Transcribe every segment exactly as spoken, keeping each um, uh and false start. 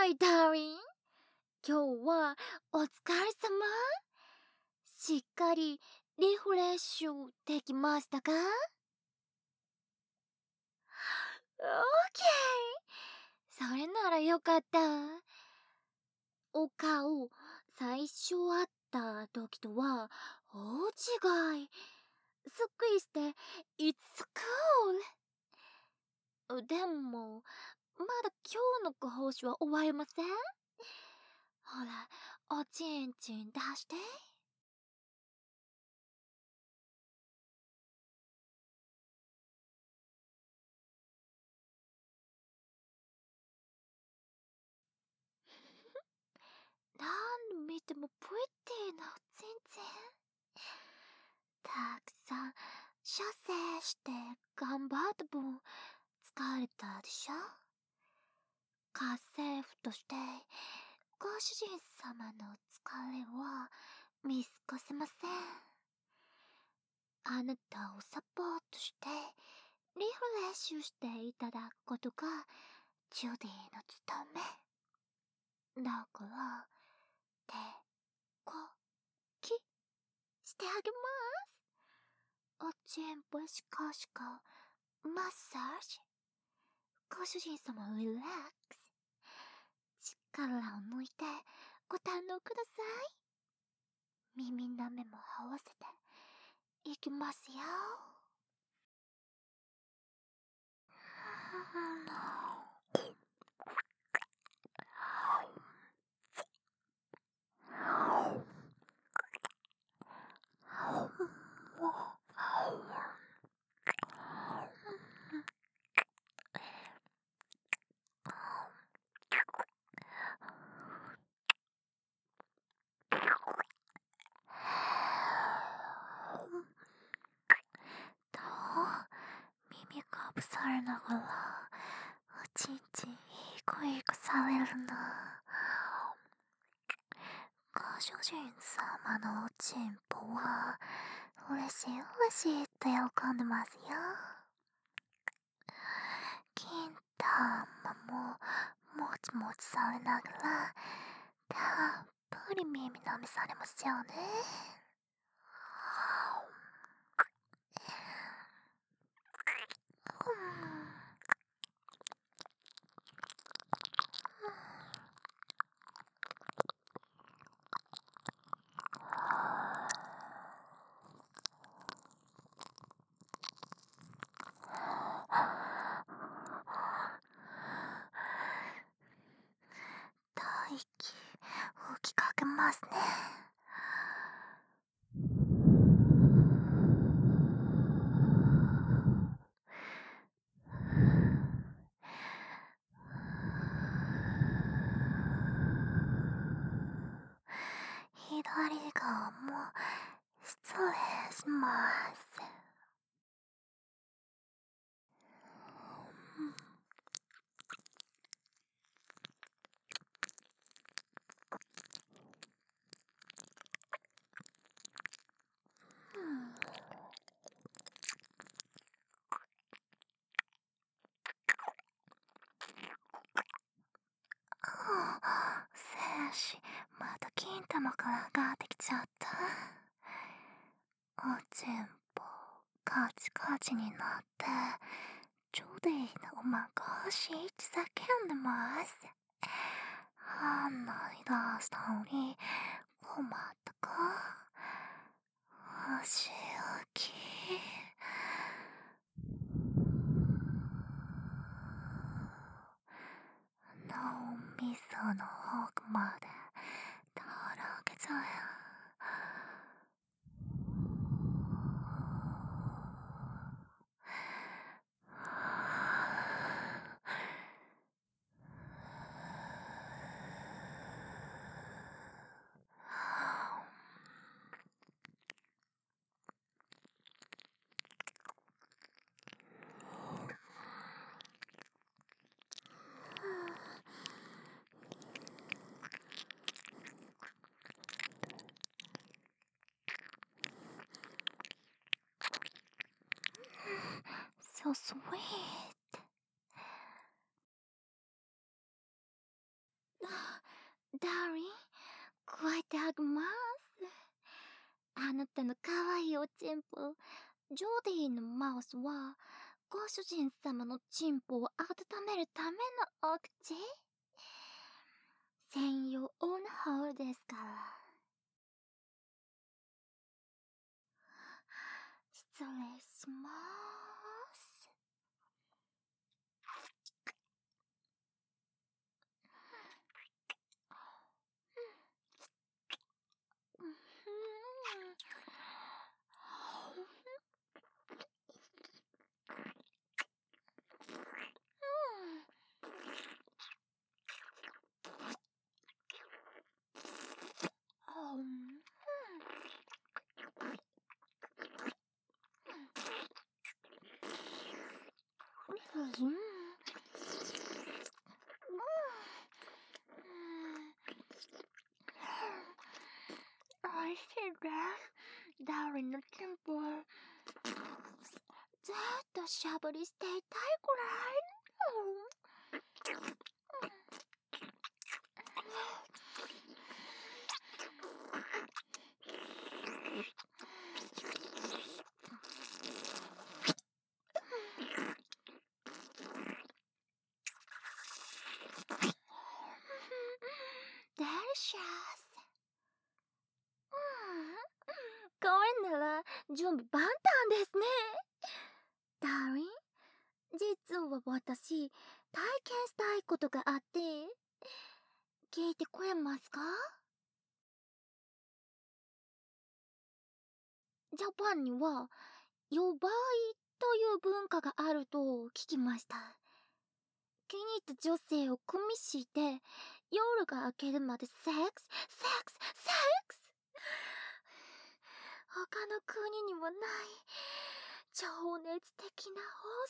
my darling。今日はお疲れ様。しっかりリフレッシュできましたか？ OK。それならよかった。お顔、最初会った時とは大違い。すっくりして、It's so cool。でも、まだ今日のご奉仕は終わりません？ほら、おちんちん出して。何見てもプリティな全然。たくさん射精して頑張った分疲れたでしょ？家政婦としてご主人様の疲れは見過ごせません。あなたをサポートしてリフレッシュしていただくことがジュディの務め。だから手こきしてあげます。おちんぽしかしかマッサージ。ご主人様リラックス。力を抜いてご堪能ください。耳なめも合わせていきますよ。耳かぶされながらおちんちんいい子いい子されるな。ご主人様のおちんぽは嬉しい嬉しいって喜んでますよ。金玉ももちもちされながらたっぷり耳なめされますよね。大気吹きかけますね。左側も失礼します。精子また金玉から上がってきちゃった。おちんぽカチカチになってジョディのおまがしって叫んでます。あんなに出したのに困ったか？足置き脳みその奥までとろけちゃうよ。So sweet. ダーリン、加えてあげます。あなたの可愛いおちんぽ、ジョディのマウスは、ご主人様のチンポを温めるためのお口。専用オンホールですから。失礼します。おいしいです。ダーリンのチンポ。ずっとしゃぶりしていたいくらい。デリシャス。ごめんなら準備万端ですね。ダーリン、実は私、体験したいことがあって、聞いてくれますか？ジャパンには、呼ばいという文化があると聞きました。気に入った女性を組みして、夜が明けるまでセックス、セックス、セックス他の国にはない情熱的な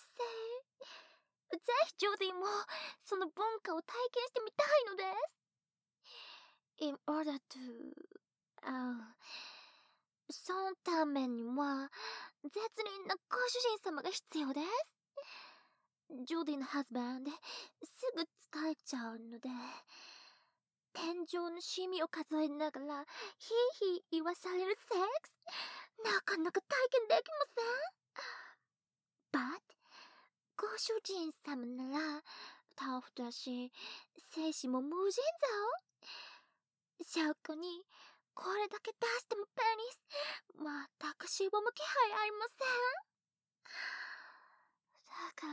方性。ぜひジョディもその文化を体験してみたいのです。In order to... あそのためには絶倫なご主人様が必要です。ジョディのハズバンですぐ疲れちゃうので、天井のシミを数えながらヒーヒー言わされるセックス、なかなか体験できません。 But ご主人様ならタフだし精子も無尽蔵。証拠にこれだけ出してもペニス全くしぼむ気配ありません。だから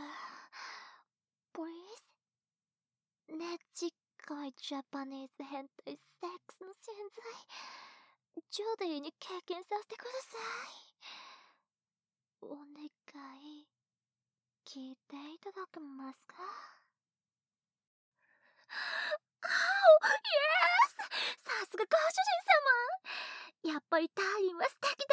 Please ねちっこいジャパニーズ変態セックスの潜在ジョディに経験させてください。お願い聞いていただけますか？あお、イエス、さすがご主人様。やっぱりターリンは素敵です。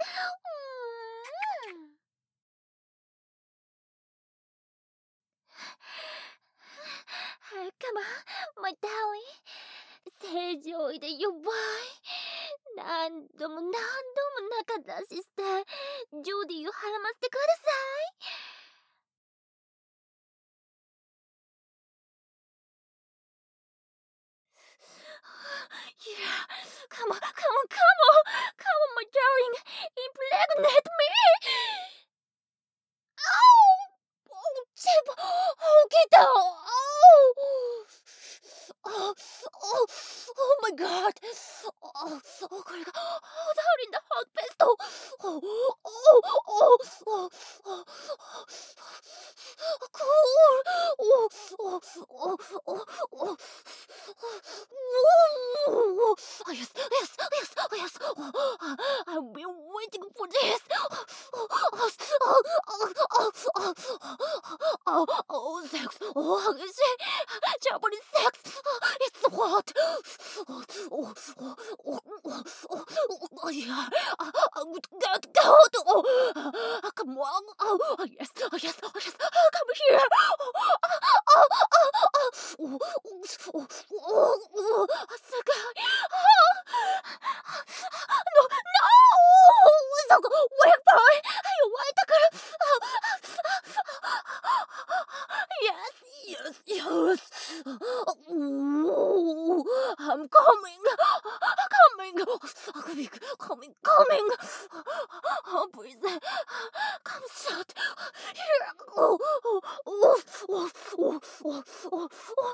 うーん。Come on, my darling. 正常位で弱い。何度も何度も中出ししてジョディをはらませてください。Yeah, come on, come on, come on, come on, my darling, impregnate me. Ow! Oh, チンポ、起きた。Oh, oh, oh, oh my God. Oh, oh, これがダーリンのハートペスト。Oh, oh, oh, oh, oh, cool. Oh, oh, oh, oh, oh. Oh, yes, yes, yes, yes. Oh, I've been waiting for this. Oh, oh, oh, oh, oh, oh, oh, sex. Oh,激しい。ジャパニーズセックス。It's hot. Oh, oh, oh, oh, oh, oh, yeah. Get out. Oh, come on. Oh, yes, yes, yes. Come here. Oh, oh, oh, oh, oh, oh, すごい。No, no! そこ、ウェイパー弱いところ。Yes, yes, yes. Oh, I'm coming, coming, coming, coming, coming. Oh, please, come shut. Here, oh, oh, oh, oh, oh, oh, oh, oh,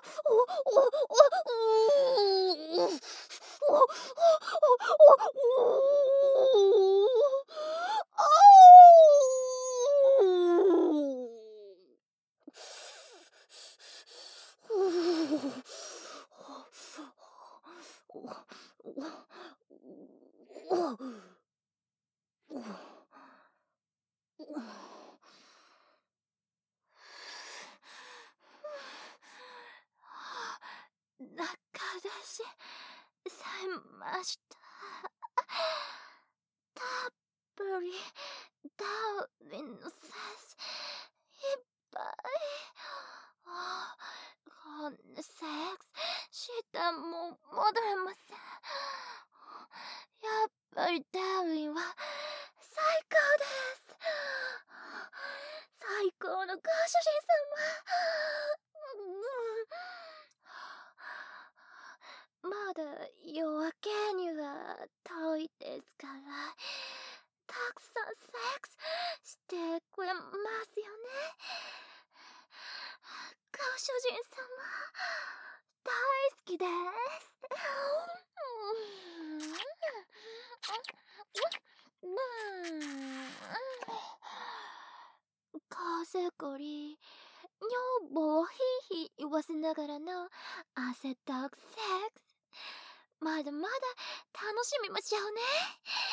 中出しされました。たっぷりダーウィンのセスいっぱい。あこんなセックスしても戻れません。やっぱりダーウィンは最高です。最高のご主人様。まだ夜明けには遠いですから、たくさんセックスしてくれますよね。ご主人様、大好きです。風こり、女房をひいひい言わせながらの汗だくセックス。まだまだ楽しみましょうね。